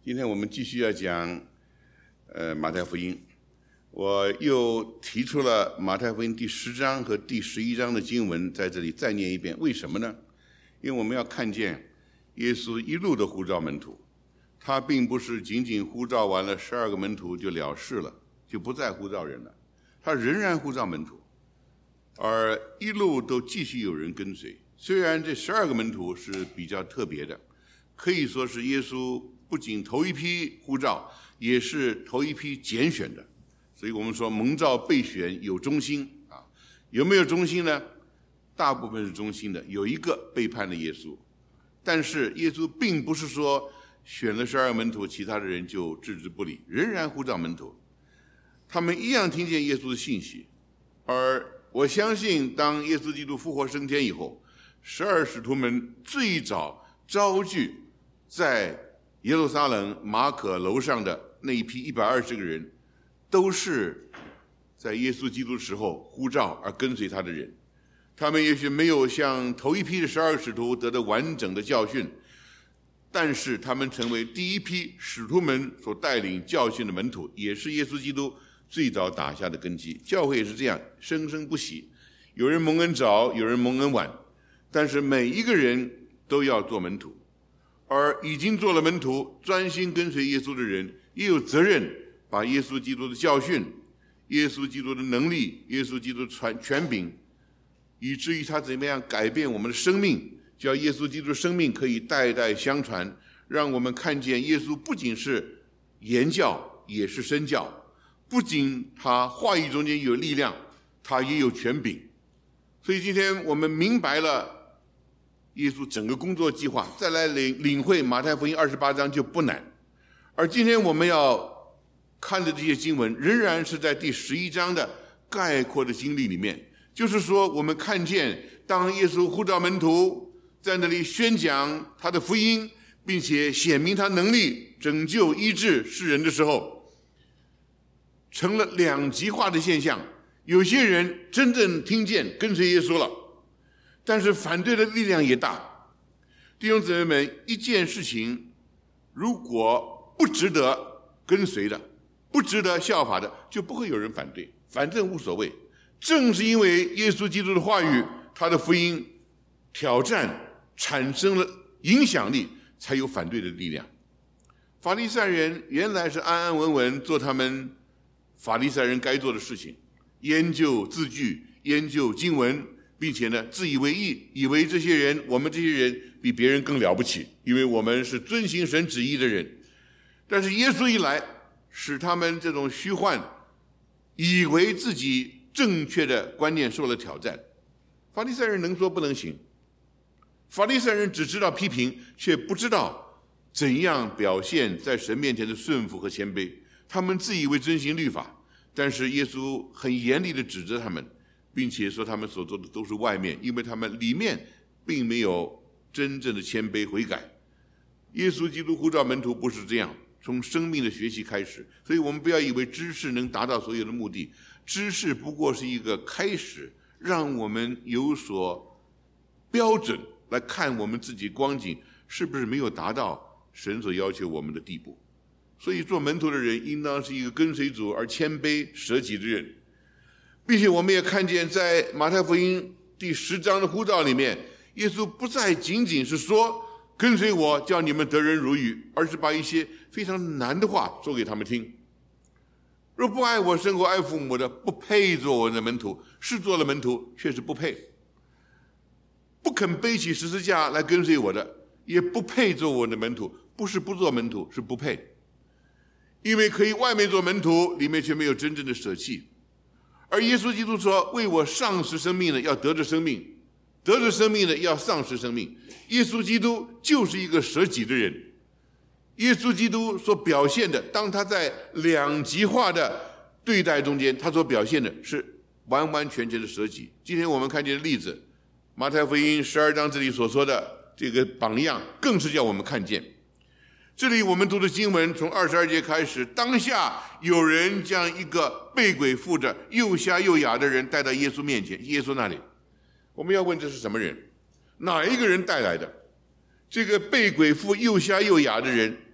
今天我们继续要讲马太福音，我又提出了马太福音第10章和第11章的经文，在这里再念一遍。为什么呢？因为我们要看见耶稣一路的呼召门徒，他并不是仅仅呼召完了12个门徒就了事了，就不再呼召人了，他仍然呼召门徒，而一路都继续有人跟随。虽然这12个门徒是比较特别的，可以说是耶稣不仅头一批呼召，也是头一批拣选的。所以我们说蒙召备选有忠心啊，有没有忠心呢？大部分是忠心的，有一个背叛了耶稣。但是耶稣并不是说选了12门徒，其他的人就置之不理，仍然呼召门徒，他们一样听见耶稣的信息。而我相信当耶稣基督复活升天以后，12使徒们最早招聚在耶路撒冷马可楼上的那一批120个人，都是在耶稣基督时候呼召而跟随他的人。他们也许没有像头一批的12使徒得到完整的教训，但是他们成为第一批使徒们所带领教训的门徒，也是耶稣基督最早打下的根基。教会也是这样，生生不息，有人蒙恩早，有人蒙恩晚，但是每一个人都要做门徒。而已经做了门徒，专心跟随耶稣的人，也有责任把耶稣基督的教训、耶稣基督的能力、耶稣基督的权柄，以至于他怎么样改变我们的生命，叫耶稣基督的生命可以代代相传，让我们看见耶稣不仅是言教，也是身教，不仅他话语中间有力量，他也有权柄。所以今天我们明白了耶稣整个工作计划，再来领会马太福音28章就不难。而今天我们要看的这些经文，仍然是在第11章的概括的经历里面。就是说，我们看见当耶稣呼召门徒在那里宣讲他的福音，并且显明他能力拯救医治世人的时候，成了两极化的现象。有些人真正听见跟随耶稣了，但是反对的力量也大。弟兄姊妹们，一件事情如果不值得跟随的，不值得效法的，就不会有人反对，反正无所谓。正是因为耶稣基督的话语，他的福音挑战产生了影响力，才有反对的力量。法利赛人原来是安安稳稳做他们法利赛人该做的事情，研究字句，研究经文，并且呢自以为义，以为这些人，我们这些人比别人更了不起，因为我们是遵行神旨意的人。但是耶稣一来，使他们这种虚幻，以为自己正确的观念受了挑战。法利赛人能说不能行，法利赛人只知道批评，却不知道怎样表现在神面前的顺服和谦卑。他们自以为遵行律法，但是耶稣很严厉地指责他们，并且说他们所做的都是外面，因为他们里面并没有真正的谦卑悔改。耶稣基督呼召门徒不是这样，从生命的学习开始。所以我们不要以为知识能达到所有的目的，知识不过是一个开始，让我们有所标准来看我们自己光景是不是没有达到神所要求我们的地步。所以做门徒的人应当是一个跟随主而谦卑舍己的人。并且我们也看见在马太福音第10章的呼召里面，耶稣不再仅仅是说跟随我叫你们得人如鱼，而是把一些非常难的话说给他们听。若不爱我胜过爱父母的，不配做我的门徒；是做了门徒，却是不配。不肯背起十字架来跟随我的，也不配做我的门徒。不是不做门徒，是不配。因为可以外面做门徒，里面却没有真正的舍弃。而耶稣基督说，为我丧失生命的要得着生命，得着生命的要丧失生命。耶稣基督就是一个舍己的人。耶稣基督所表现的，当他在两极化的对待中间，他所表现的是完完全全的舍己。今天我们看见的例子，马太福音12章这里所说的这个榜样，更是叫我们看见。这里我们读的经文从22节开始，当下有人将一个被鬼附着又瞎又哑的人带到耶稣面前，耶稣那里。我们要问这是什么人？哪一个人带来的？这个被鬼附又瞎又哑的人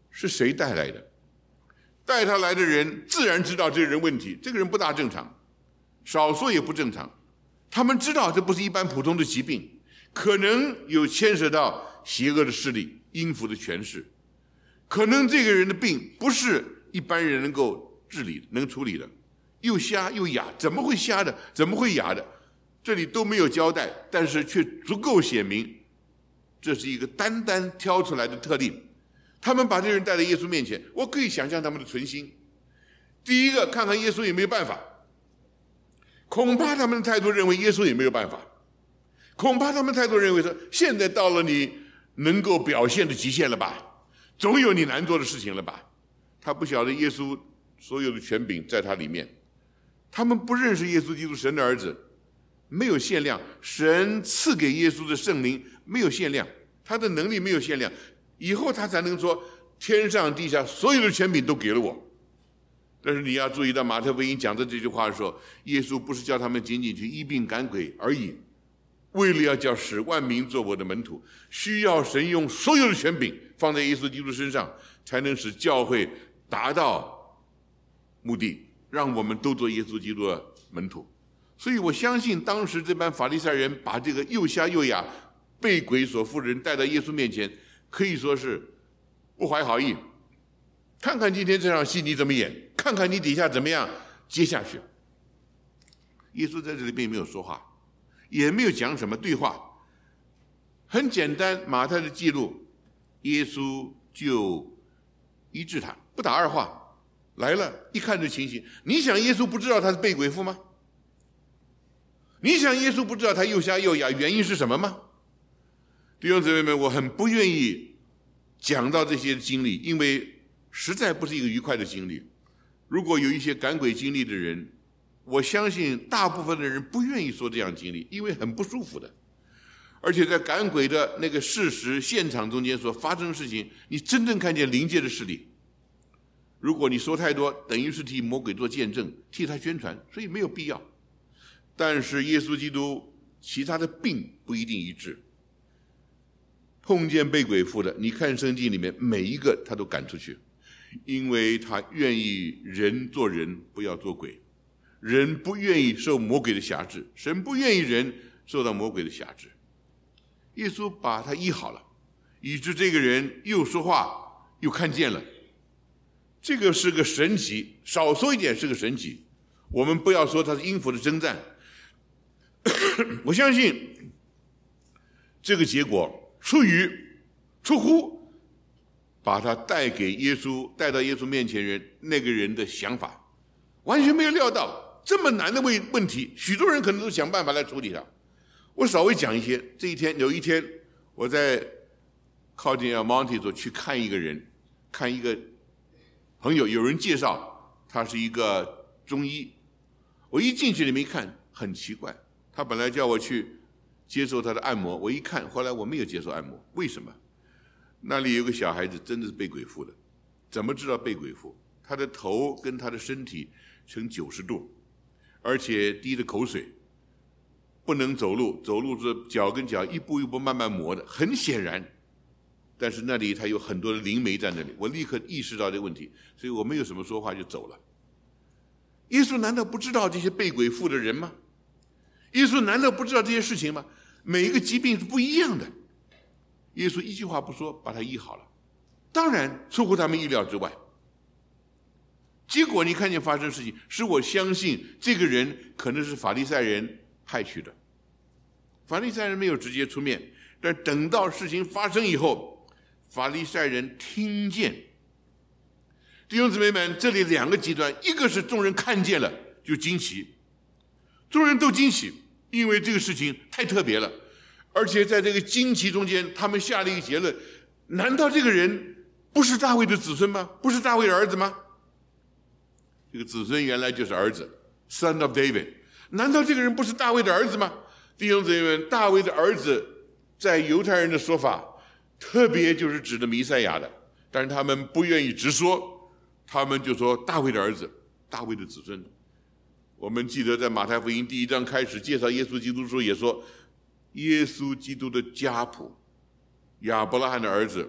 是谁带来的？带他来的人自然知道这个人问题，这个人不大正常，少说也不正常。他们知道这不是一般普通的疾病，可能有牵涉到邪恶的势力、阴符的权势，可能这个人的病不是一般人能够治理、能处理的，又瞎又哑，怎么会瞎的？怎么会哑的？这里都没有交代，但是却足够显明，这是一个单单挑出来的特例。他们把这人带到耶稣面前，我可以想象他们的存心。第一个，看看耶稣有没有办法。恐怕他们的态度认为耶稣也没有办法，恐怕他们态度认为说，现在到了你能够表现的极限了吧，总有你难做的事情了吧。他不晓得耶稣所有的权柄在他里面，他们不认识耶稣基督神的儿子，没有限量，神赐给耶稣的圣灵没有限量，他的能力没有限量，以后他才能说天上地下所有的权柄都给了我。但是你要注意到马太福音讲的这句话的时候，耶稣不是叫他们仅仅去医病赶鬼而已，为了要叫使万民做我的门徒，需要神用所有的权柄放在耶稣基督身上，才能使教会达到目的，让我们都做耶稣基督的门徒。所以我相信当时这班法利赛人把这个又瞎又哑、被鬼所附的人带到耶稣面前，可以说是不怀好意，看看今天这场戏你怎么演，看看你底下怎么样接下去。耶稣在这里并没有说话，也没有讲什么对话，很简单，马太的记录，耶稣就医治他，不打二话，来了，一看这情形，你想耶稣不知道他是被鬼附吗？你想耶稣不知道他又瞎又哑，原因是什么吗？弟兄姊妹们，我很不愿意讲到这些经历，因为实在不是一个愉快的经历。如果有一些赶鬼经历的人，我相信大部分的人不愿意说这样经历，因为很不舒服的。而且在赶鬼的那个事实现场中间所发生的事情，你真正看见灵界的势力。如果你说太多，等于是替魔鬼做见证，替他宣传，所以没有必要。但是耶稣基督其他的病不一定医治，碰见被鬼附的，你看圣经里面每一个他都赶出去，因为他愿意人做人，不要做鬼。人不愿意受魔鬼的辖制，神不愿意人受到魔鬼的辖制。耶稣把他医好了，以致这个人又说话又看见了，这个是个神迹，少说一点是个神迹。我们不要说他是阴符的征战，我相信这个结果出乎把他带到耶稣面前人那个人的想法，完全没有料到这么难的问题，许多人可能都想办法来处理它。我稍微讲一些，有一天我在靠近 El Monte 所去看一个人，看一个朋友，有人介绍他是一个中医，我一进去里面一看，很奇怪，他本来叫我去接受他的按摩，我一看，后来我没有接受按摩，为什么？那里有个小孩子真的是被鬼附的，怎么知道被鬼附？他的头跟他的身体呈90度，而且滴着口水，不能走路，走路是脚跟脚一步一步慢慢磨的，很显然。但是那里他有很多的灵媒在那里，我立刻意识到这个问题，所以我没有什么说话就走了。耶稣难道不知道这些被鬼附的人吗？耶稣难道不知道这些事情吗？每一个疾病是不一样的，耶稣一句话不说把他医好了，当然出乎他们意料之外。结果你看见发生事情，使我相信这个人可能是法利赛人派去的。法利赛人没有直接出面，但等到事情发生以后，法利赛人听见。弟兄姊妹们，这里两个极端，一个是众人看见了就惊奇，众人都惊奇，因为这个事情太特别了，而且在这个惊奇中间，他们下了一个结论：难道这个人不是大卫的子孙吗？不是大卫的儿子吗？这个子孙原来就是儿子 ，Son of David。难道这个人不是大卫的儿子吗？弟兄姊妹们，大卫的儿子在犹太人的说法，特别就是指的弥赛亚的，但是他们不愿意直说，他们就说大卫的儿子，大卫的子孙。我们记得在马太福音第1章开始介绍耶稣基督的时候，也说耶稣基督的家谱，亚伯拉罕的儿子，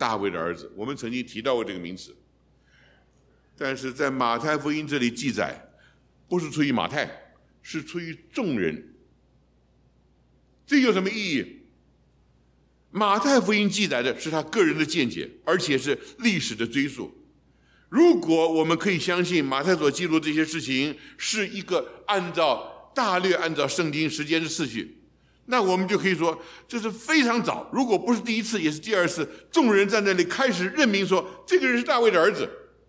大卫的儿子。我们曾经提到过这个名词，但是在马太福音这里记载，不是出于马太，是出于众人。这有什么意义？马太福音记载的是他个人的见解，而且是历史的追溯。如果我们可以相信马太所记录这些事情是一个大略按照圣经时间的次序，那我们就可以说这是非常早，如果不是第一次也是第二次，众人在那里开始认明说这个人是大卫的儿子，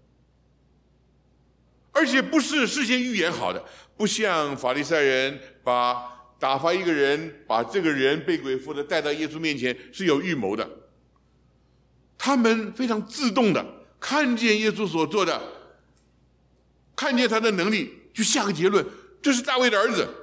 而且不是事先预言好的，不像法利赛人打发一个人，把这个人被鬼附的带到耶稣面前是有预谋的。他们非常自动的看见耶稣所做的，看见他的能力，就下个结论，这是大卫的儿子。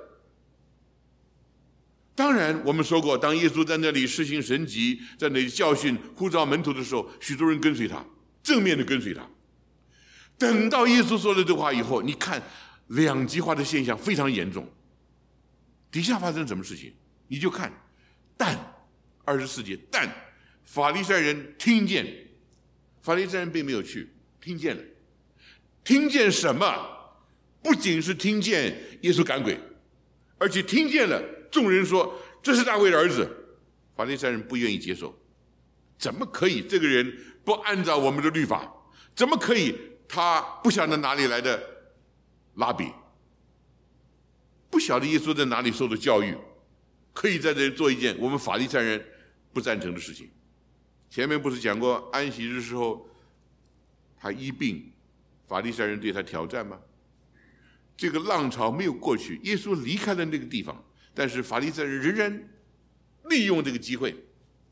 当然我们说过，当耶稣在那里施行神迹，在那里教训呼召门徒的时候，许多人跟随他，正面的跟随他。等到耶稣说了这话以后，你看两极化的现象非常严重。底下发生什么事情你就看，但24节，但法利赛人听见，法利赛人并没有去，听见了。听见什么？不仅是听见耶稣赶鬼，而且听见了众人说这是大卫的儿子。法利赛人不愿意接受，怎么可以这个人不按照我们的律法？怎么可以他不晓得哪里来的拉比，不晓得耶稣在哪里受的教育，可以在这里做一件我们法利赛人不赞成的事情。前面不是讲过安息日时候他医病，法利赛人对他挑战吗？这个浪潮没有过去，耶稣离开了那个地方，但是法利赛人仍然利用这个机会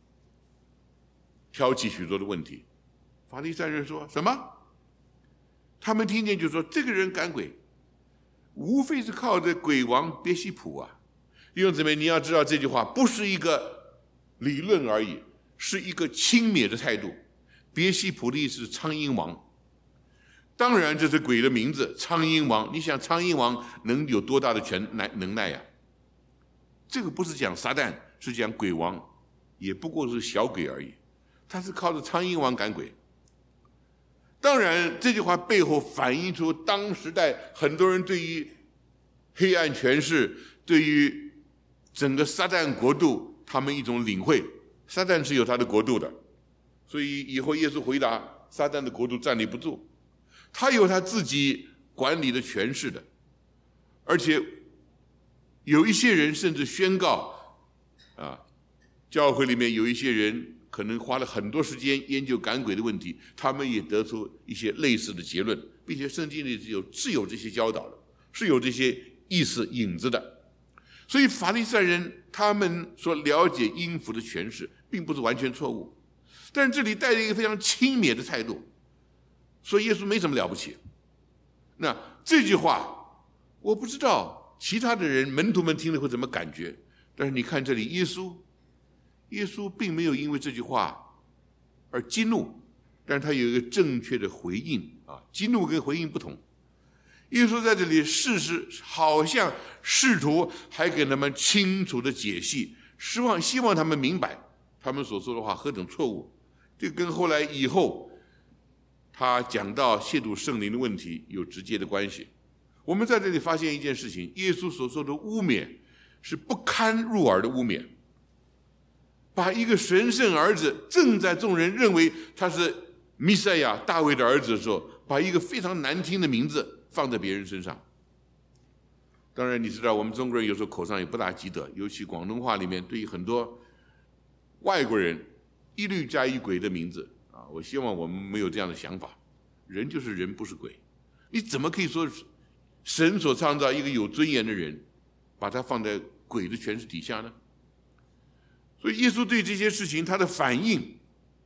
挑起许多的问题。法利赛人说什么？他们听见就说这个人赶鬼无非是靠着鬼王别西卜啊。弟兄姊妹，你要知道这句话不是一个理论而已，是一个轻蔑的态度。别西卜的意思是苍蝇王，当然这是鬼的名字，苍蝇王。你想苍蝇王能有多大的能耐呀？这个不是讲撒旦，是讲鬼王，也不过是小鬼而已。他是靠着苍蝇王赶鬼。当然这句话背后反映出当时代很多人对于黑暗权势，对于整个撒旦国度他们一种领会。撒旦是有他的国度的，所以以后耶稣回答撒旦的国度站立不住，他有他自己管理的权势的。而且有一些人甚至宣告教会里面有一些人可能花了很多时间研究赶鬼的问题，他们也得出一些类似的结论，并且圣经里是有这些教导的，是有这些意思影子的。所以法利赛人他们所了解阴府的权势并不是完全错误，但是这里带着一个非常轻蔑的态度，说耶稣没什么了不起。那这句话我不知道其他的人门徒们听了会怎么感觉，但是你看这里耶稣并没有因为这句话而激怒，但是他有一个正确的回应激怒跟回应不同。耶稣在这里好像试图还给他们清楚的解析，希望他们明白他们所说的话何等错误。这跟后来以后他讲到亵渎圣灵的问题有直接的关系。我们在这里发现一件事情，耶稣所说的污蔑是不堪入耳的污蔑，把一个神圣儿子，正在众人认为他是弥赛亚大卫的儿子的时候，把一个非常难听的名字放在别人身上。当然你知道我们中国人有时候口上也不大记得，尤其广东话里面对于很多外国人一律加一鬼的名字我希望我们没有这样的想法。人就是人，不是鬼。你怎么可以说神所创造一个有尊严的人，把他放在鬼的权势底下呢？所以耶稣对这些事情他的反应，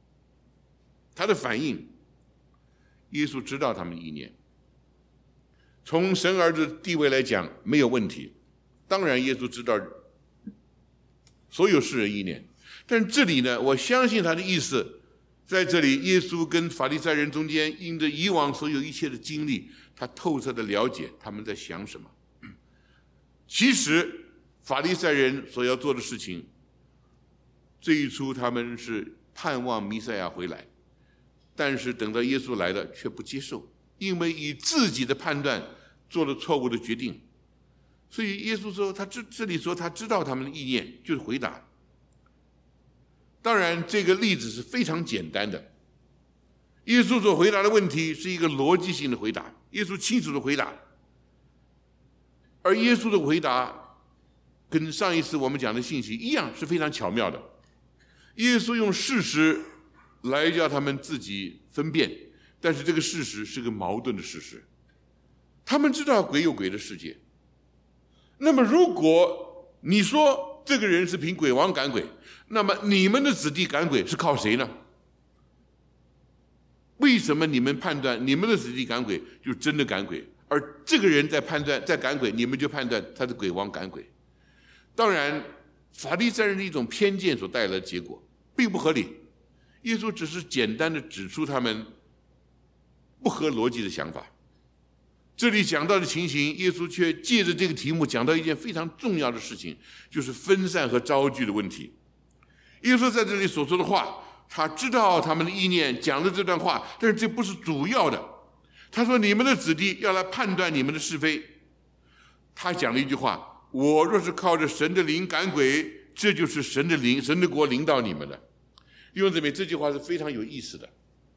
耶稣知道他们的意念。从神儿子地位来讲没有问题，当然耶稣知道所有世人意念，但这里呢，我相信他的意思在这里，耶稣跟法利赛人中间因着以往所有一切的经历，他透彻的了解他们在想什么。其实法利赛人所要做的事情，最初他们是盼望弥赛亚回来，但是等到耶稣来了却不接受，因为以自己的判断做了错误的决定。所以耶稣说，这里说他知道他们的意念，就是回答。当然这个例子是非常简单的，耶稣所回答的问题是一个逻辑性的回答，耶稣清楚的回答，而耶稣的回答跟上一次我们讲的信息一样，是非常巧妙的。耶稣用事实来叫他们自己分辨，但是这个事实是个矛盾的事实。他们知道鬼有鬼的世界，那么如果你说这个人是凭鬼王赶鬼，那么你们的子弟赶鬼是靠谁呢？为什么你们判断你们的子弟赶鬼就真的赶鬼，而这个人在判断在赶鬼，你们就判断他是鬼王赶鬼？当然法利赛人的一种偏见所带来的结果并不合理，耶稣只是简单的指出他们不合逻辑的想法。这里讲到的情形，耶稣却借着这个题目讲到一件非常重要的事情，就是分散和招聚的问题。耶稣在这里所说的话，他知道他们的意念，讲的这段话，但是这不是主要的。他说你们的子弟要来判断你们的是非。他讲了一句话，我若是靠着神的灵赶鬼，这就是神的灵，神的国临到你们了。弟兄姊妹，这句话是非常有意思的，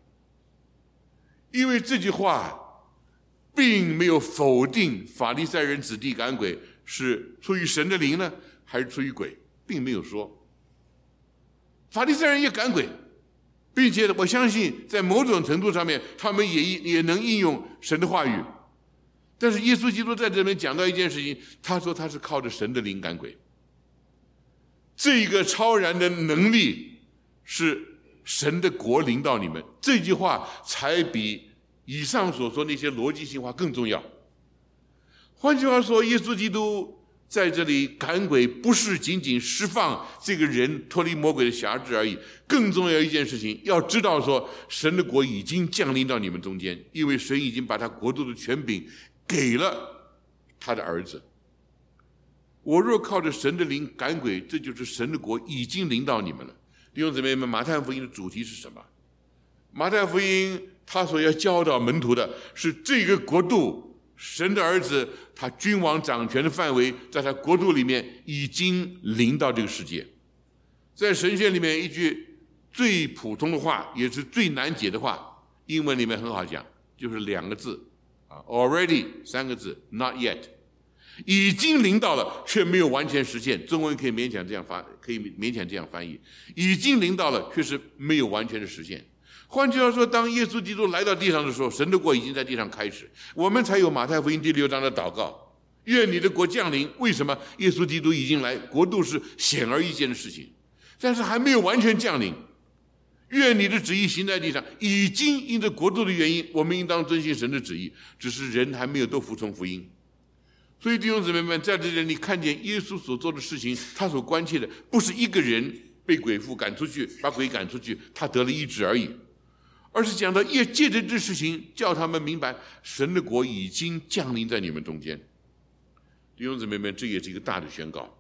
因为这句话并没有否定法利赛人子弟赶鬼是出于神的灵呢，还是出于鬼，并没有说。法利赛人也赶鬼，并且我相信在某种程度上面他们也能应用神的话语。但是耶稣基督在这边讲到一件事情，他说他是靠着神的灵赶鬼，这个超然的能力是神的国临到你们，这句话才比以上所说那些逻辑性话更重要。换句话说，耶稣基督在这里赶鬼不是仅仅释放这个人脱离魔鬼的辖制而已，更重要一件事情，要知道说神的国已经降临到你们中间，因为神已经把他国度的权柄给了他的儿子。我若靠着神的灵赶鬼，这就是神的国已经临到你们了。弟兄姊妹们，马太福音的主题是什么？马太福音他所要教导门徒的是这个国度，神的儿子他君王掌权的范围，在他国度里面已经临到这个世界。在神学里面一句最普通的话，也是最难解的话，英文里面很好讲，就是2个字，already 3个字 ，not yet， 已经临到了，却没有完全实现。中文可以勉强这样翻译，已经临到了，却是没有完全的实现。换句话说，当耶稣基督来到地上的时候，神的国已经在地上开始，我们才有马太福音第6章的祷告，愿你的国降临。为什么？耶稣基督已经来，国度是显而易见的事情，但是还没有完全降临。愿你的旨意行在地上，已经因着国度的原因，我们应当遵行神的旨意，只是人还没有都服从福音。所以弟兄姊妹们，在这里你看见耶稣所做的事情，他所关切的不是一个人被鬼附赶出去，把鬼赶出去，他得了医治而已，而是讲到借着这事情叫他们明白神的国已经降临在你们中间。弟兄姊妹们，这也是一个大的宣告，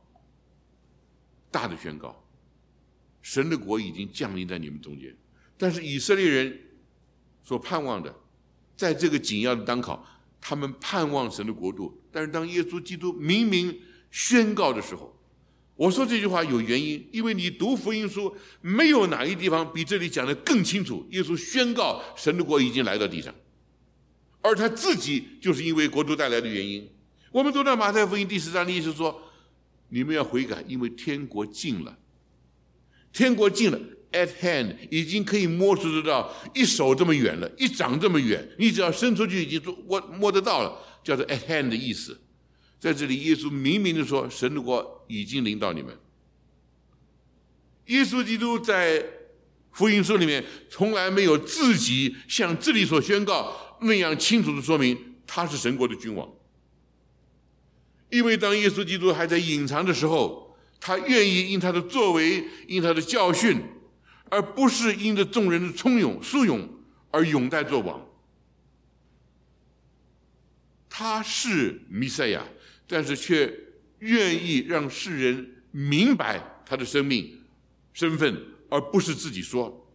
神的国已经降临在你们中间。但是以色列人所盼望的，在这个紧要的当考，他们盼望神的国度，但是当耶稣基督明明宣告的时候，我说这句话有原因，因为你读福音书，没有哪一地方比这里讲得更清楚。耶稣宣告神的国已经来到地上，而他自己就是因为国度带来的原因。我们读到马太福音第10章的意思说，你们要悔改，因为天国近了。天国近了 at hand， 已经可以摸出得到，一手这么远了，一掌这么远，你只要伸出去已经摸得到了，叫做 at hand 的意思。在这里耶稣明明的说，神的国已经临到你们。耶稣基督在福音书里面从来没有自己像这里所宣告那样清楚的说明他是神国的君王，因为当耶稣基督还在隐藏的时候，他愿意因他的作为，因他的教训，而不是因着众人的簇拥而拥戴作王。他是弥赛亚，但是却愿意让世人明白他的生命身份， 而不是自己说。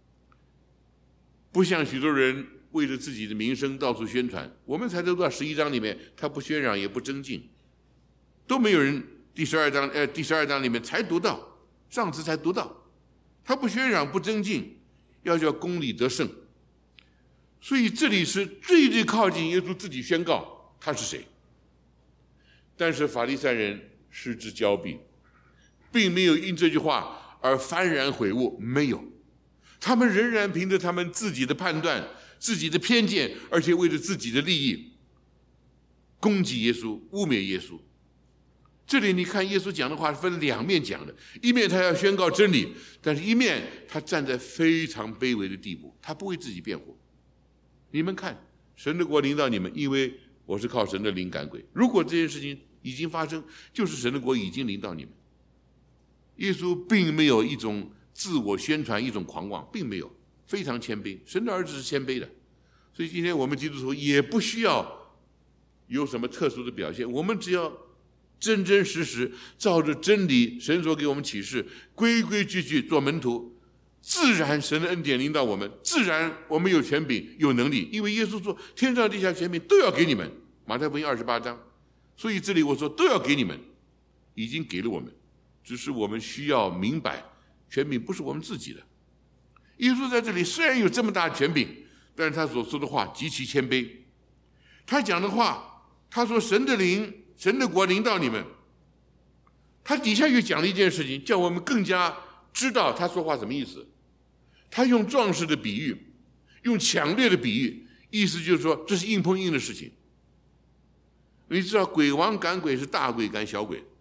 不像许多人为了自己的名声到处宣传，我们才读到11章里面，他不喧嚷也不争竞，都没有人。第12章里面才读到，上次才读到，他不喧嚷不争竞，要叫公理得胜。所以这里是最靠近耶稣自己宣告他是谁。但是法利赛人失之交臂，并没有因这句话而幡然悔悟，没有，他们仍然凭着他们自己的判断、自己的偏见，而且为了自己的利益攻击耶稣、污蔑耶稣。这里你看耶稣讲的话分两面讲的，一面他要宣告真理，但是一面他站在非常卑微的地步，他不为自己辩护。你们看，神的国临到你们，因为我是靠神的灵赶鬼。如果这件事情已经发生，就是神的国已经临到你们。耶稣并没有一种自我宣传、一种狂妄，并没有，非常谦卑。神的儿子是谦卑的，所以今天我们基督徒也不需要有什么特殊的表现，我们只要真真实实照着真理，神所给我们启示，规规矩矩做门徒，自然神的恩典临到我们，自然我们有权柄有能力，因为耶稣说天上地下权柄都要给你们，马太福音28章。所以这里我说都要给你们，已经给了我们，只是我们需要明白权柄不是我们自己的。耶稣在这里虽然有这么大的权柄，但是他所说的话极其谦卑。他讲的话，他说神的灵、神的国临到你们，他底下又讲了一件事情，叫我们更加知道他说话什么意思。他用壮士的比喻，用强烈的比喻，意思就是说这是硬碰硬的事情。你知道鬼王赶鬼是大鬼赶小鬼，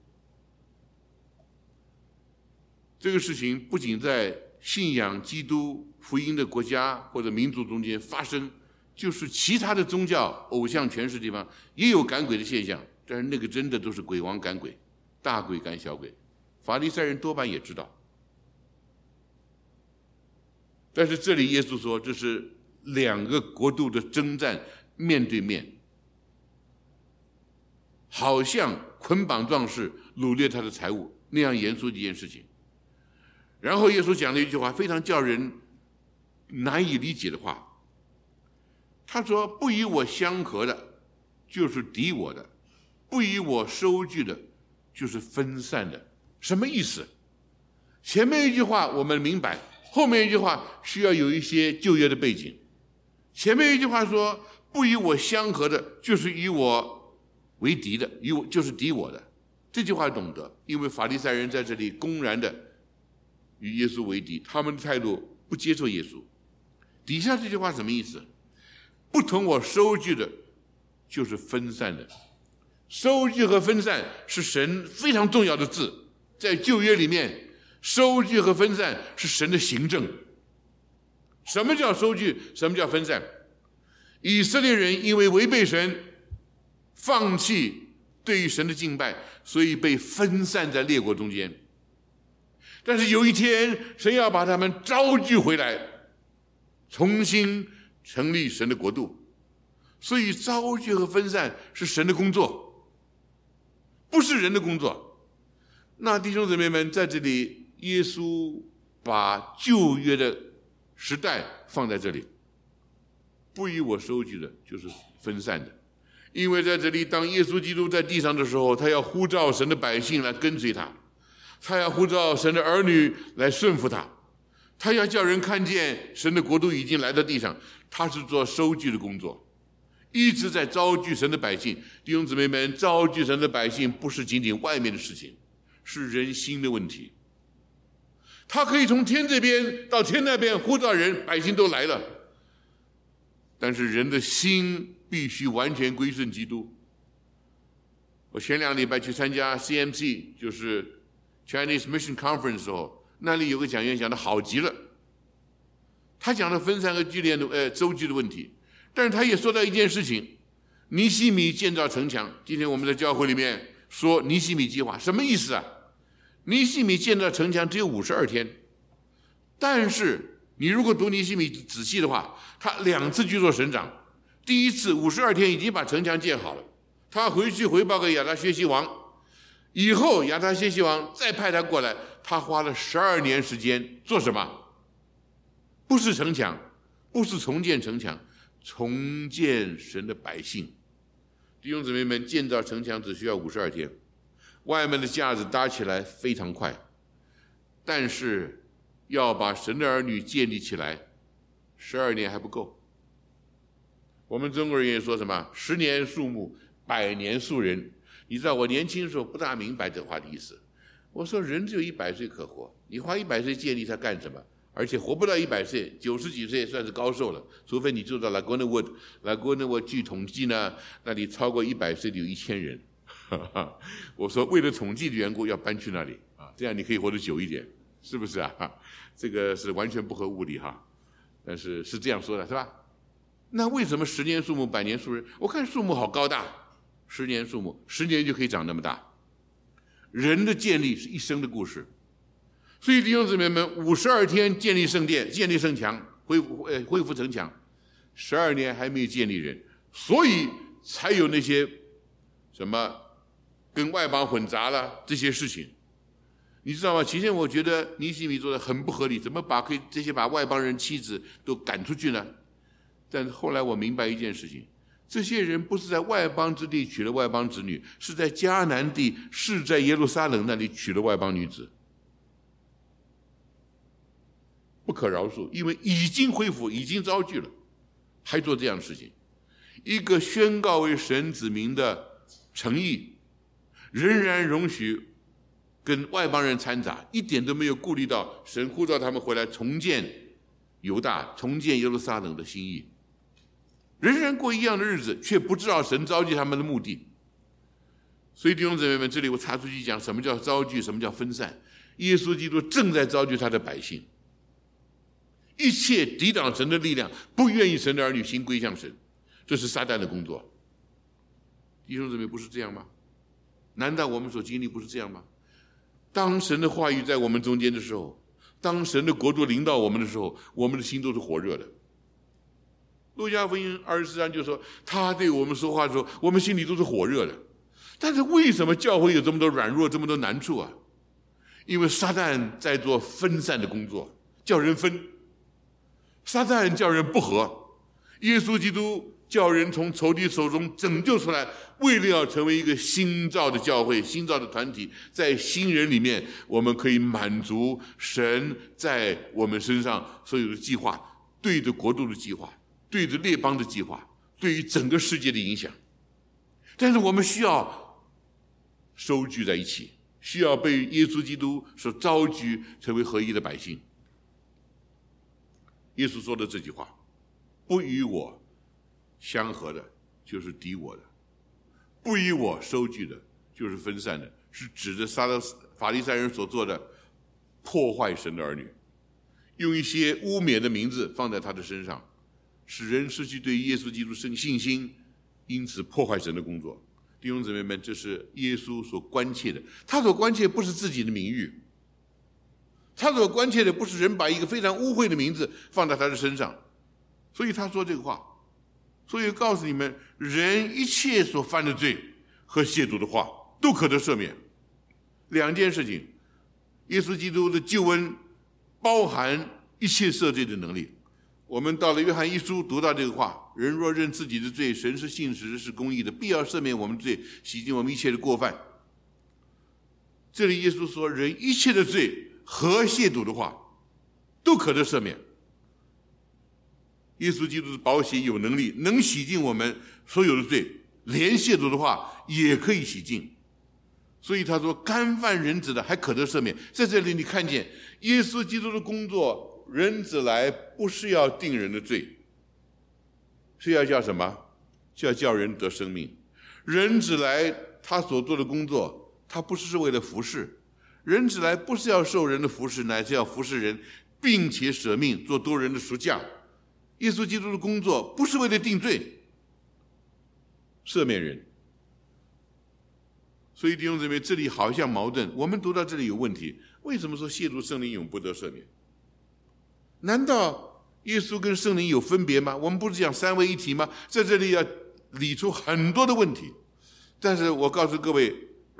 这个事情不仅在信仰基督福音的国家或者民族中间发生，就是其他的宗教偶像权势地方也有赶鬼的现象，但是那个真的都是鬼王赶鬼，大鬼赶小鬼，法利赛人多半也知道。但是这里耶稣说这是两个国度的征战，面对面，好像捆绑壮士掳掠他的财物那样严肃的一件事情。然后耶稣讲了一句话非常叫人难以理解的话，他说不与我相合的就是敌我的，不与我收据的就是分散的。什么意思？前面一句话我们明白，后面一句话需要有一些旧约的背景。前面一句话说不与我相合的就是与我为敌的，与我就是敌我的，这句话懂得，因为法利赛人在这里公然的与耶稣为敌，他们的态度不接受耶稣。底下这句话什么意思？不同我收据的就是分散的。收据和分散是神非常重要的字，在旧约里面，收据和分散是神的行政。什么叫收据？什么叫分散？以色列人因为违背神，放弃对于神的敬拜，所以被分散在列国中间。但是有一天，神要把他们招聚回来，重新成立神的国度。所以招聚和分散是神的工作，不是人的工作。那弟兄姊妹们，在这里耶稣把旧约的时代放在这里，不与我收据的就是分散的。因为在这里，当耶稣基督在地上的时候，他要呼召神的百姓来跟随他，他要呼召神的儿女来顺服他，他要叫人看见神的国度已经来到地上，他是做收据的工作，一直在招聚神的百姓。弟兄姊妹们，招聚神的百姓不是仅仅外面的事情，是人心的问题。他可以从天这边到天那边呼召人，百姓都来了，但是人的心必须完全归顺基督。我前2个礼拜去参加 CMC， 就是 Chinese Mission Conference 的时候，那里有个讲员讲得好极了，他讲了分散和聚敛的周聚的问题，但是他也说到一件事情，尼希米建造城墙。今天我们在教会里面说尼希米计划，什么意思啊？尼希米建造城墙只有52天，但是你如果读尼希米仔细的话，他2次去做省长。第一次52天已经把城墙建好了，他回去回报给亚达薛西王， 以后亚他谢西王再派他过来，他花了12年时间做什么？不是城墙，不是重建城墙，重建神的百姓。弟兄姊妹们，建造城墙只需要52天，外面的架子搭起来非常快，但是要把神的儿女建立起来，12年还不够。我们中国人也说什么10年树木，100年树人。你知道我年轻的时候不大明白这话的意思。我说人只有100岁可活，你花100岁建立它干什么？而且活不到100岁，90几岁算是高寿了，除非你住到 Laguna Wood。据统计呢，那里超过100岁的有1000人。我说为了统计的缘故要搬去那里啊，这样你可以活得久一点，是不是啊？这个是完全不合物理哈，但是是这样说的，是吧？那为什么10年树木100年树人？我看树木好高大，10年树木10年就可以长那么大。人的建立是一生的故事，所以弟兄姊妹们，52天建立圣殿，建立圣墙，恢复城墙，12年还没有建立人，所以才有那些什么跟外邦混杂了这些事情，你知道吗？其实我觉得尼希米做的很不合理，怎么可以这些把外邦人妻子都赶出去呢？但是后来我明白一件事情，这些人不是在外邦之地娶了外邦子女，是在迦南地，是在耶路撒冷那里娶了外邦女子，不可饶恕，因为已经恢复，已经遭拒了，还做这样的事情。一个宣告为神子民的诚意，仍然容许跟外邦人掺杂，一点都没有顾虑到神呼召他们回来重建犹大、重建耶路撒冷的心意，仍然过一样的日子，却不知道神召集他们的目的。所以弟兄姊妹们，这里我插出去讲，什么叫召集，什么叫分散。耶稣基督正在召集他的百姓，一切抵挡神的力量，不愿意神的儿女心归向神，这是撒旦的工作。弟兄姊妹，不是这样吗？难道我们所经历不是这样吗？当神的话语在我们中间的时候，当神的国度临到我们的时候，我们的心都是火热的。路加福音24章就说，他对我们说话的时候，我们心里都是火热的。但是为什么教会有这么多软弱，这么多难处啊？因为撒旦在做分散的工作，叫人分。撒旦叫人不和，耶稣基督叫人从仇敌手中拯救出来，为了要成为一个新造的教会、新造的团体，在新人里面，我们可以满足神在我们身上所有的计划，对着国度的计划，对着列邦的计划，对于整个世界的影响。但是我们需要收聚在一起，需要被耶稣基督所召集，成为合一的百姓。耶稣说的这句话，不与我相合的就是敌我的，不与我收聚的就是分散的，是指着法利赛人所做的破坏神的儿女，用一些污蔑的名字放在他的身上，使人失去对耶稣基督生信心，因此破坏神的工作。弟兄姊妹们，这是耶稣所关切的，他所关切不是自己的名誉，他所关切的不是人把一个非常污秽的名字放在他的身上，所以他说这个话。所以告诉你们，人一切所犯的罪和亵渎的话都可得赦免。两件事情，耶稣基督的救恩包含一切赦罪的能力。我们到了约翰一书读到这个话，人若认自己的罪，神是信实是公义的，必要赦免我们的罪，洗净我们一切的过犯。这里耶稣说，人一切的罪和亵渎的话都可得赦免。耶稣基督的宝血有能力，能洗净我们所有的罪，连亵渎的话也可以洗净。所以他说，干犯人子的还可得赦免。在这里你看见耶稣基督的工作，人子来不是要定人的罪，是要叫什么？是要叫人得生命。人子来他所做的工作，他不是为了服侍，人子来不是要受人的服侍，乃是要服侍人，并且舍命做多人的赎价。耶稣基督的工作不是为了定罪，赦免人。所以弟兄姊妹，这里好像矛盾，我们读到这里有问题。为什么说亵渎圣灵永不得赦免？难道耶稣跟圣灵有分别吗？我们不是讲三位一体吗？在这里要理出很多的问题。但是我告诉各位，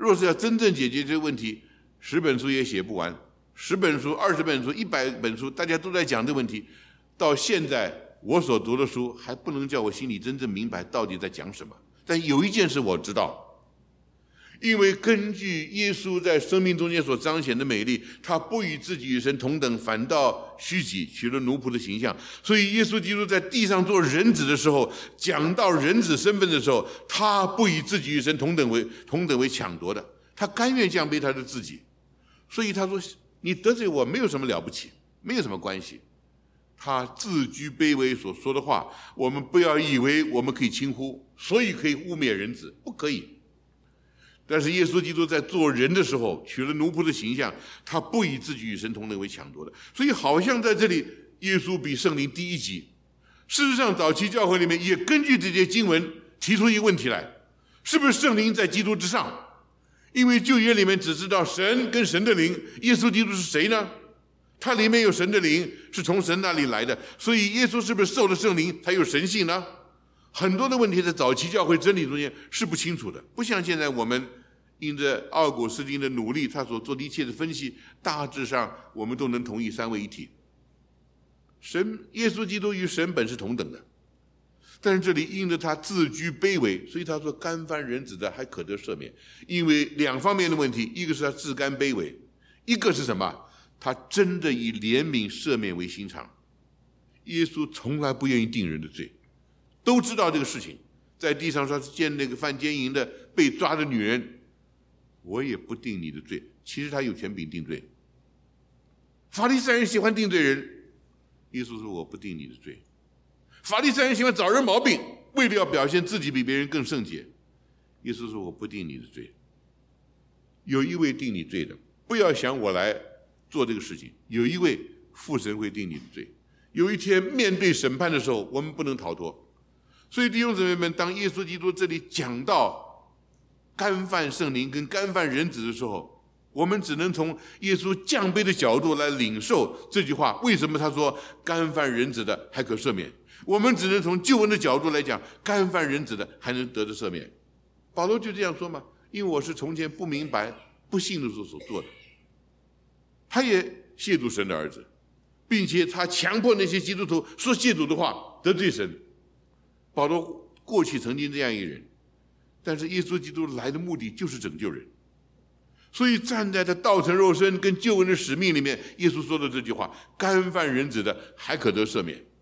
若是要真正解决这个问题，10本书也写不完，10本书、20本书、100本书，大家都在讲这个问题。到现在我所读的书还不能叫我心里真正明白到底在讲什么。但有一件事我知道，因为根据耶稣在生命中间所彰显的美丽，他不与自己与神同等，反倒虚己，取了奴仆的形象。所以耶稣基督在地上做人子的时候，讲到人子身份的时候，他不以自己与神同等为抢夺的，他甘愿降卑他的自己。所以他说，你得罪我没有什么了不起，没有什么关系。他自居卑微所说的话，我们不要以为我们可以轻忽，所以可以污蔑人子，不可以。但是耶稣基督在做人的时候，取了奴仆的形象，他不以自己与神同等为抢夺的。所以好像在这里，耶稣比圣灵低一级。事实上，早期教会里面也根据这些经文提出一个问题来，是不是圣灵在基督之上？因为旧约里面只知道神跟神的灵，耶稣基督是谁呢？他里面有神的灵，是从神那里来的，所以耶稣是不是受了圣灵才有神性呢？很多的问题在早期教会真理中间是不清楚的，不像现在我们因着奥古斯丁的努力，他所做的一切的分析，大致上我们都能同意三位一体。耶稣基督与神本是同等的，但是这里因着他自居卑微，所以他说干犯人子的还可得赦免。因为两方面的问题，一个是他自甘卑微，一个是什么？他真的以怜悯赦免为心肠。耶稣从来不愿意定人的罪，都知道这个事情。在地上说见那个犯奸淫的被抓的女人，我也不定你的罪。其实他有权柄定罪。法利赛人喜欢定罪人，耶稣说我不定你的罪。法利赛人喜欢找人毛病，为了要表现自己比别人更圣洁，耶稣说我不定你的罪。有一位定你罪的，不要想我来做这个事情，有一位父神会定你的罪。有一天面对审判的时候，我们不能逃脱。所以弟兄姊妹们，当耶稣基督这里讲到干犯圣灵跟干犯人子的时候，我们只能从耶稣降卑的角度来领受这句话。为什么他说干犯人子的还可赦免？我们只能从救恩的角度来讲，干犯人子的还能得着赦免。保罗就这样说嘛，因为我是从前不明白不信的时候所做的。他也亵渎神的儿子，并且他强迫那些基督徒说亵渎的话，得罪神。保罗过去曾经这样一个人，但是耶稣基督来的目的就是拯救人，所以站在他道成肉身跟救恩的使命里面，耶稣说的这句话，干犯人子的还可得赦免。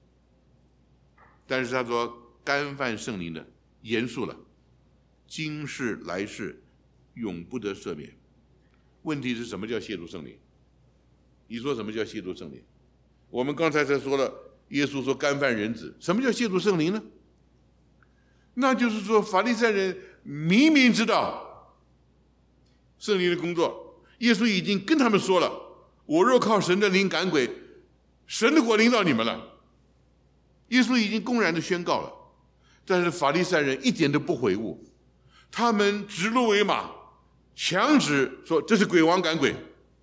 但是他说干犯圣灵的严肃了，今世来世永不得赦免。问题是什么叫亵渎圣灵？你说什么叫亵渎圣灵？我们刚才才说了，耶稣说干犯人子，什么叫亵渎圣灵呢？那就是说法利赛人明明知道圣灵的工作，耶稣已经跟他们说了，我若靠神的灵赶鬼，神的国临到你们了。耶稣已经公然的宣告了，但是法利赛人一点都不悔悟，他们指鹿为马，强指说这是鬼王赶鬼。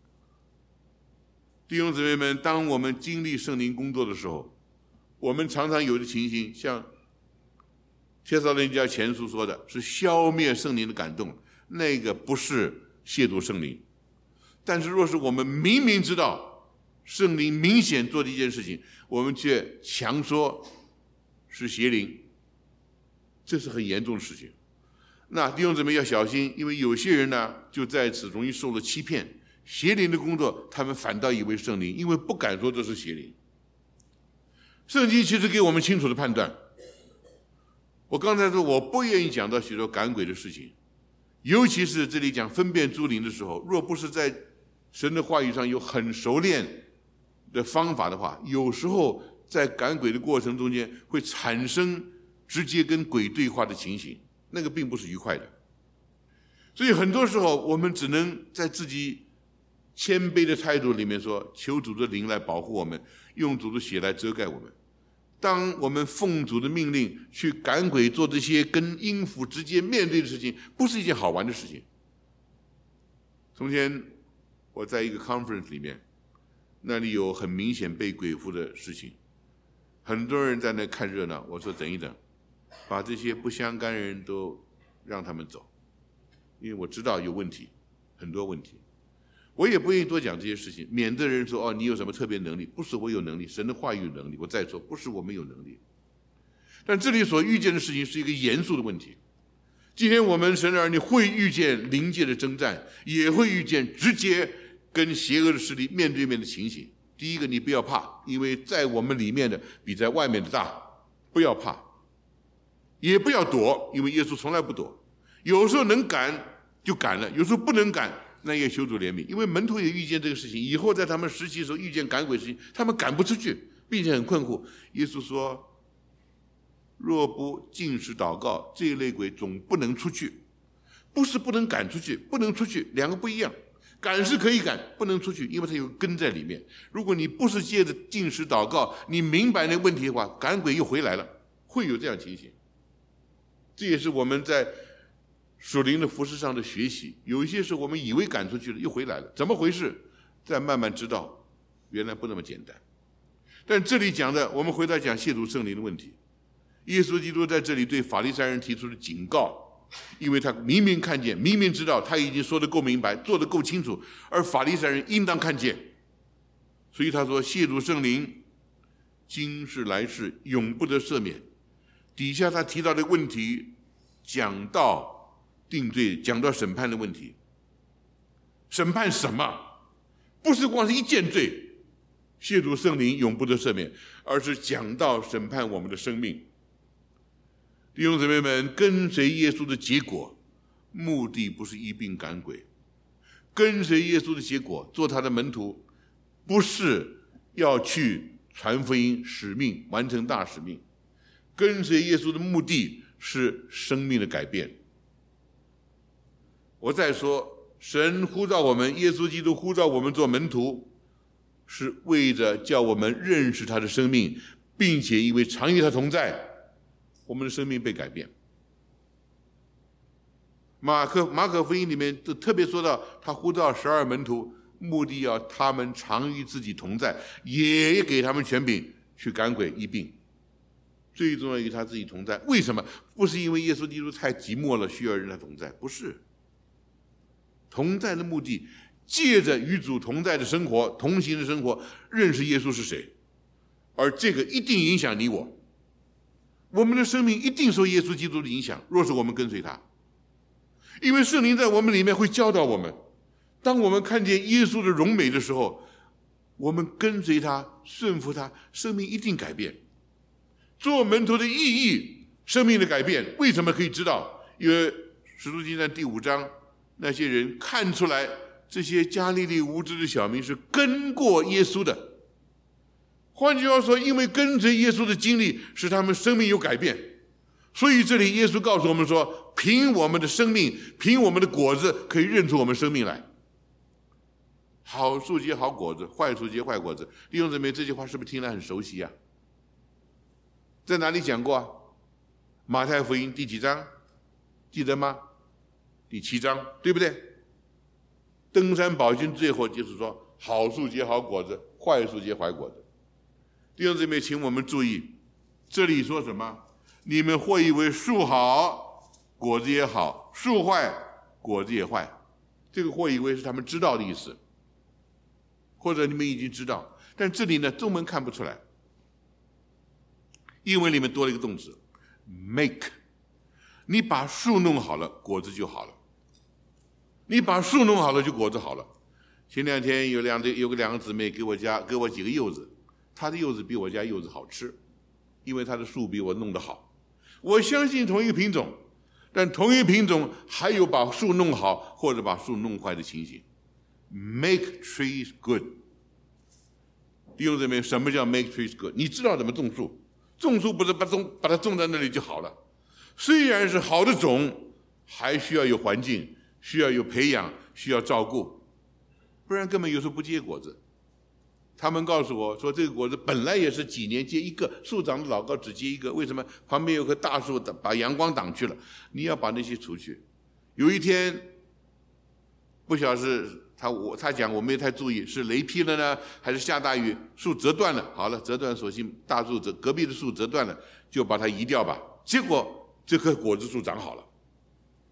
弟兄姊妹们，当我们经历圣灵工作的时候，我们常常有的情形，像帖撒罗尼迦前书说的，是消灭圣灵的感动，那个不是亵渎圣灵。但是若是我们明明知道圣灵明显做的一件事情，我们却强说是邪灵，这是很严重的事情。那弟兄姊妹要小心，因为有些人呢就在此容易受了欺骗，邪灵的工作他们反倒以为圣灵，因为不敢说这是邪灵。圣经其实给我们清楚的判断。我刚才说我不愿意讲到许多赶鬼的事情，尤其是这里讲分辨诸灵的时候，若不是在神的话语上有很熟练的方法的话，有时候在赶鬼的过程中间会产生直接跟鬼对话的情形，那个并不是愉快的。所以很多时候我们只能在自己谦卑的态度里面说，求主的灵来保护我们，用主的血来遮盖我们。当我们奉主的命令去赶鬼，做这些跟阴府直接面对的事情，不是一件好玩的事情。从前我在一个 conference 里面，那里有很明显被鬼附的事情，很多人在那看热闹。我说等一等，把这些不相干的人都让他们走。 因为我知道有问题，很多问题。我也不愿意多讲这些事情，免得人说你有什么特别能力。不是我有能力，神的话语有能力。我再说，不是我没有能力。但这里所遇见的事情是一个严肃的问题。今天我们神的儿女会遇见灵界的征战，也会遇见直接跟邪恶的势力面对面的情形。第一个，你不要怕，因为在我们里面的比在外面的大，不要怕，也不要躲，因为耶稣从来不躲。有时候能赶就赶了，有时候不能赶，那也求主怜悯。因为门徒也遇见这个事情，以后在他们实习的时候遇见赶鬼事情，他们赶不出去，并且很困惑。耶稣说，若不禁食祷告，这一类鬼总不能出去。不是不能赶出去，不能出去，两个不一样。赶是可以赶，不能出去，因为它有根在里面。如果你不是借着禁食祷告，你明白那个问题的话，赶鬼又回来了，会有这样情形。这也是我们在属灵的服事上的学习。有一些是我们以为赶出去了，又回来了，怎么回事？再慢慢知道，原来不那么简单。但这里讲的，我们回到讲亵渎圣灵的问题。耶稣基督在这里对法利赛人提出了警告，因为他明明看见，明明知道，他已经说得够明白，做得够清楚，而法利赛人应当看见。所以他说，亵渎圣灵，今世来世永不得赦免。底下他提到的问题，讲到定罪，讲到审判的问题。审判什么？不是光是一件罪，亵渎圣灵永不得赦免，而是讲到审判我们的生命。弟兄姊妹们，跟随耶稣的结果，目的不是医病赶鬼。跟随耶稣的结果，做他的门徒，不是要去传福音、使命、完成大使命。跟随耶稣的目的是生命的改变。我再说，神呼召我们，耶稣基督呼召我们做门徒，是为着叫我们认识他的生命，并且因为常与他同在，我们的生命被改变。马可福音里面都特别说到，他呼召12门徒，目的要他们常与自己同在，也给他们权柄去赶鬼医病。最重要与他自己同在，为什么？不是因为耶稣基督太寂寞了，需要人来同在，不是。同在的目的，借着与主同在的生活、同行的生活，认识耶稣是谁，而这个一定影响你我。我们的生命一定受耶稣基督的影响，若是我们跟随他，因为圣灵在我们里面会教导我们。当我们看见耶稣的荣美的时候，我们跟随他、顺服他，生命一定改变。做门徒的意义，生命的改变，为什么可以知道？因为使徒行传第5章，那些人看出来，这些加利利无知的小民是跟过耶稣的。换句话说，因为跟随耶稣的经历，使他们生命有改变。所以这里耶稣告诉我们说，凭我们的生命，凭我们的果子，可以认出我们生命来。好树结好果子，坏树结坏果子。弟兄姊妹，这句话是不是听来很熟悉啊？在哪里讲过啊？马太福音第几章？记得吗？第7章，对不对？登山宝训最后就是说，好树结好果子，坏树结坏果子。弟兄姊妹，请我们注意，这里说什么？你们或以为树好，果子也好；树坏，果子也坏。这个或以为是他们知道的意思，或者你们已经知道，但这里呢，中文看不出来。英文里面多了一个动词 make， 你把树弄好了，果子就好了。你把树弄好了，就果子好了。前2天有两个姊妹给我几个柚子，她的柚子比我家柚子好吃，因为她的树比我弄得好。我相信同一个品种，但同一个品种还有把树弄好或者把树弄坏的情形。Make trees good。弟兄姊妹，什么叫 make trees good？ 你知道怎么种树？种树不是把它种在那里就好了。虽然是好的种，还需要有环境，需要有培养，需要照顾，不然根本有时候不结果子。他们告诉我说，这个果子本来也是几年结一个，树长得老高只结一个，为什么？旁边有棵大树把阳光挡去了，你要把那些除去。有一天，不晓得是他讲我没太注意，是雷劈了呢，还是下大雨，树折断了。好了，折断索性大树隔壁的树折断了，就把它移掉吧。结果这棵果子树长好了。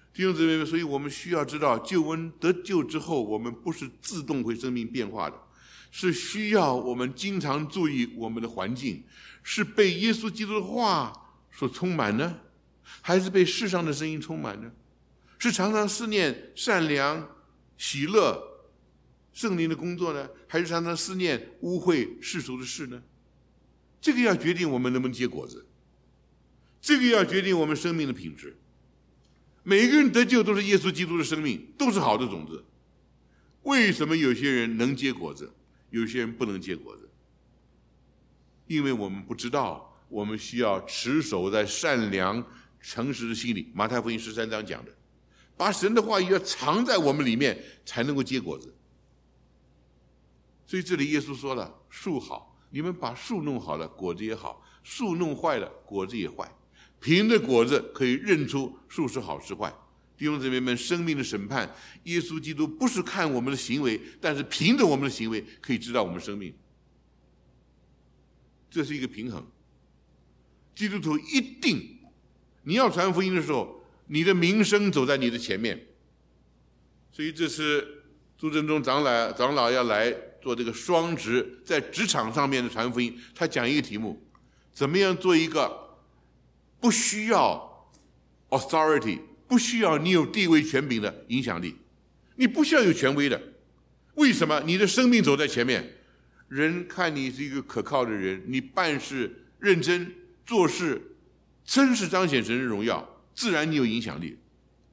弟兄姊妹们，所以我们需要知道，救恩得救之后，我们不是自动会生命变化的，是需要我们经常注意我们的环境，是被耶稣基督的话所充满呢，还是被世上的声音充满呢？是常常思念善良、喜乐、圣灵的工作呢，还是常常思念污秽世俗的事呢？这个要决定我们能不能结果子，这个要决定我们生命的品质。每一个人得救都是耶稣基督的生命，都是好的种子。为什么有些人能结果子，有些人不能结果子？因为我们不知道，我们需要持守在善良诚实的心里。马太福音13章讲的，把神的话语要藏在我们里面，才能够结果子。所以这里耶稣说了，树好，你们把树弄好了，果子也好；树弄坏了，果子也坏。凭着果子可以认出树是好是坏。弟兄姊妹们，生命的审判，耶稣基督不是看我们的行为，但是凭着我们的行为可以知道我们生命。这是一个平衡。基督徒一定，你要传福音的时候，你的名声走在你的前面。所以这是朱振中长老要来做这个双职，在职场上面的传福音。他讲一个题目，怎么样做一个不需要 authority， 不需要你有地位权柄的影响力，你不需要有权威的。为什么？你的生命走在前面，人看你是一个可靠的人，你办事认真，做事真是彰显神的荣耀，自然你有影响力。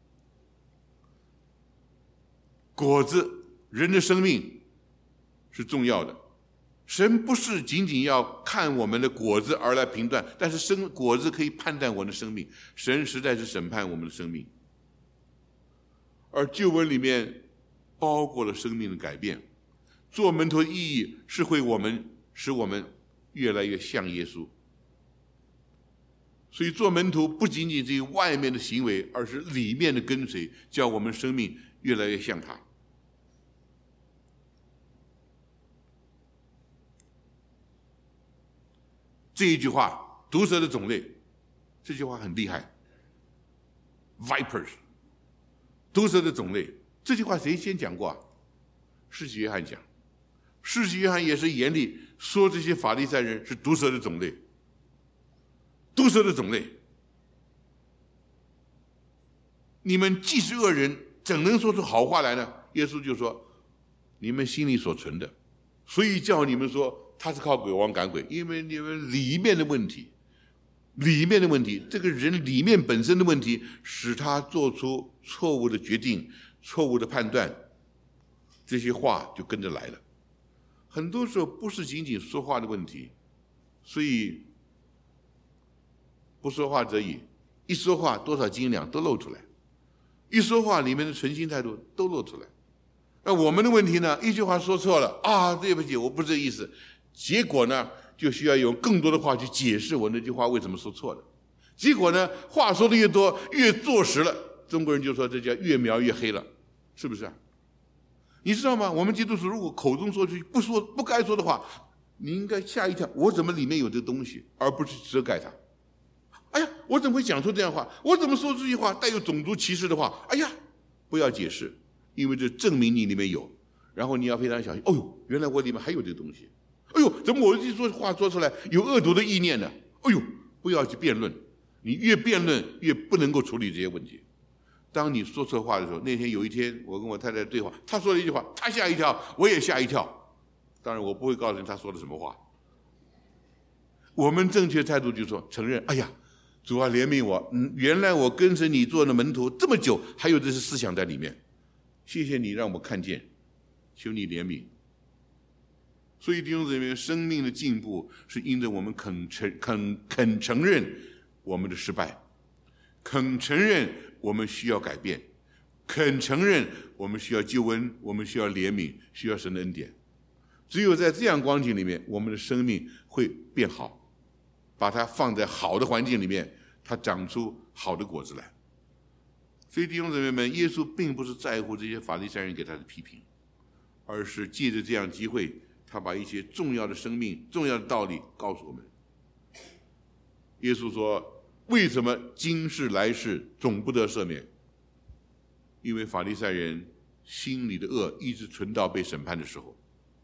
果子，人的生命是重要的。神不是仅仅要看我们的果子而来评断，但是果子可以判断我的生命。神实在是审判我们的生命，而救恩里面包括了生命的改变。做门徒的意义是使我们越来越像耶稣。所以做门徒不仅仅是外面的行为，而是里面的跟随，叫我们生命越来越像他。这一句话，毒蛇的种类，这句话很厉害。Vipers， 毒蛇的种类，这句话谁先讲过啊？施洗约翰讲。施洗约翰也是严厉说这些法利赛人是毒蛇的种类。毒蛇的种类，你们既是恶人，怎能说出好话来呢？耶稣就说，你们心里所存的，所以叫你们说他是靠鬼王赶鬼，因为你们里面的问题，这个人里面本身的问题，使他做出错误的决定、错误的判断，这些话就跟着来了。很多时候不是仅仅说话的问题，所以不说话则已，一说话多少斤两都露出来，一说话里面的存心态度都露出来。那我们的问题呢？一句话说错了啊，对不起，我不是这意思。结果呢，就需要用更多的话去解释我那句话为什么说错了。结果呢，话说的越多，越坐实了。中国人就说这叫越描越黑了，是不是啊？你知道吗？我们基督徒如果口中说出不该说的话，你应该吓一跳，我怎么里面有这个东西，而不是遮盖它。哎呀，我怎么会讲出这样的话？我怎么说这句话带有种族歧视的话？哎呀，不要解释，因为这证明你里面有。然后你要非常小心。哦呦，原来我里面还有这个东西。哎呦，怎么我这说话说出来有恶毒的意念呢？哎呦，不要去辩论，你越辩论越不能够处理这些问题。当你说错话的时候，那天有一天我跟我太太对话，她说了一句话，她吓一跳，我也吓一跳。当然我不会告诉你她说的什么话。我们正确态度就是说承认，哎呀，主啊怜悯我，原来我跟着你做的门徒这么久，还有这些思想在里面，谢谢你让我看见，求你怜悯。所以弟兄姊妹，生命的进步是因着我们肯承认我们的失败，肯承认我们需要改变，肯承认我们需要救恩，我们需要怜悯，需要神的恩典。只有在这样光景里面，我们的生命会变好，把它放在好的环境里面，它长出好的果子来。所以弟兄姊妹们，耶稣并不是在乎这些法利赛人给他的批评，而是借着这样机会，他把一些重要的生命、重要的道理告诉我们。耶稣说，为什么今世来世总不得赦免？ 因为法利赛人心里的恶一直存到被审判的时候，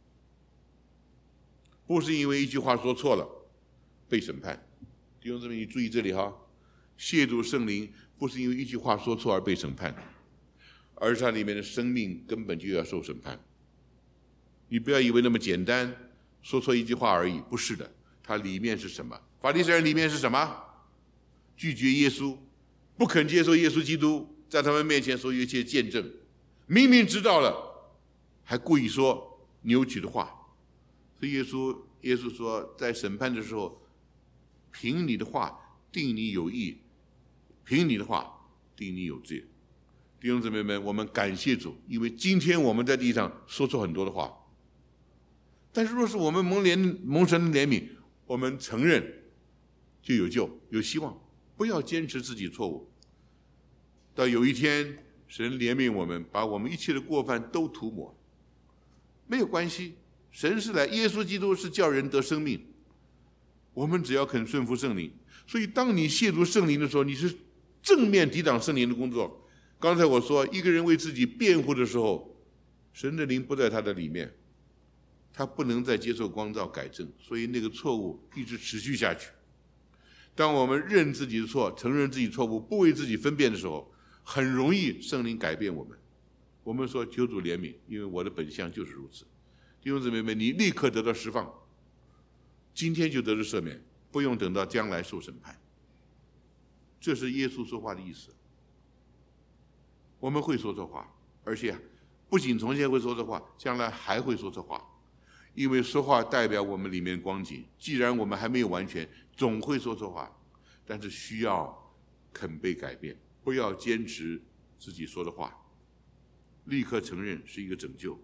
不是因为一句话说错了被审判。弟兄姊妹，你注意这里哈，亵渎圣灵不是因为一句话说错而被审判，而是它里面的生命根本就要受审判。你不要以为那么简单，说错一句话而已，不是的，它里面是什么？法利赛人里面是什么？拒绝耶稣，不肯接受耶稣基督在他们面前所有一切见证，明明知道了，还故意说扭曲的话。所以耶稣说，在审判的时候，凭你的话定你有义，凭你的话定你有罪。弟兄姊妹们，我们感谢主，因为今天我们在地上说出很多的话，但是若是我们蒙神的怜悯，我们承认就有救，有希望。不要坚持自己错误，到有一天神怜悯我们，把我们一切的过犯都涂抹，没有关系。神是来，耶稣基督是叫人得生命，我们只要肯顺服圣灵。所以当你亵渎圣灵的时候，你是正面抵挡圣灵的工作。刚才我说，一个人为自己辩护的时候，神的灵不在他的里面，他不能再接受光照改正，所以那个错误一直持续下去。当我们认自己的错，承认自己错误，不为自己分辨的时候，很容易圣灵改变我们。我们说求主怜悯，因为我的本相就是如此。弟兄姊妹们，你立刻得到释放，今天就得到赦免，不用等到将来受审判。这是耶稣说话的意思。我们会说错话，而且不仅从前会说错话，将来还会说错话，因为说话代表我们里面的光景。既然我们还没有完全，总会说错话，但是需要肯被改变，不要坚持自己说的话，立刻承认是一个拯救。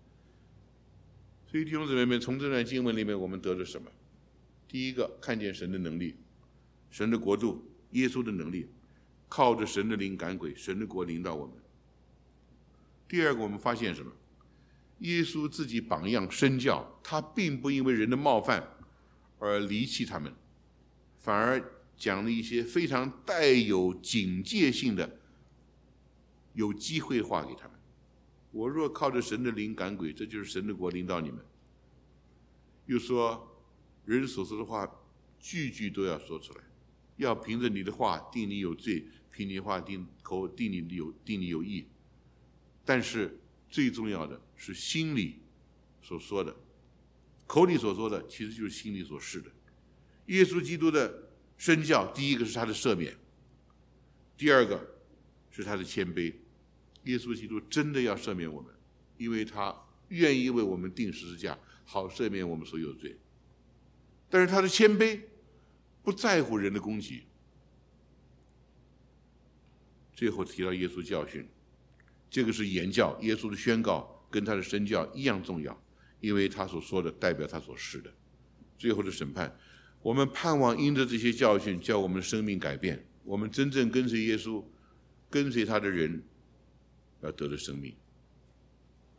所以弟兄姊妹们，从这段经文里面我们得了什么？第一个，看见神的能力，神的国度，耶稣的能力，靠着神的灵赶鬼，神的国临到我们。第二个，我们发现什么？耶稣自己榜样身教，他并不因为人的冒犯而离弃他们，反而讲了一些非常带有警戒性的有机会的话给他们。我若靠着神的灵赶鬼，这就是神的国临到你们。又说人所说的话句句都要说出来，要凭着你的话定你有罪，凭你的话定你有义。但是最重要的是心里所说的，口里所说的其实就是心里所示的。耶稣基督的身教，第一个是他的赦免，第二个是他的谦卑。耶稣基督真的要赦免我们，因为他愿意为我们钉十字架，好赦免我们所有罪。但是他的谦卑不在乎人的攻击。最后提到耶稣教训，这个是言教，耶稣的宣告跟他的身教一样重要，因为他所说的代表他所示的。最后的审判，我们盼望因着这些教训叫我们的生命改变，我们真正跟随耶稣，跟随他的人要得到生命。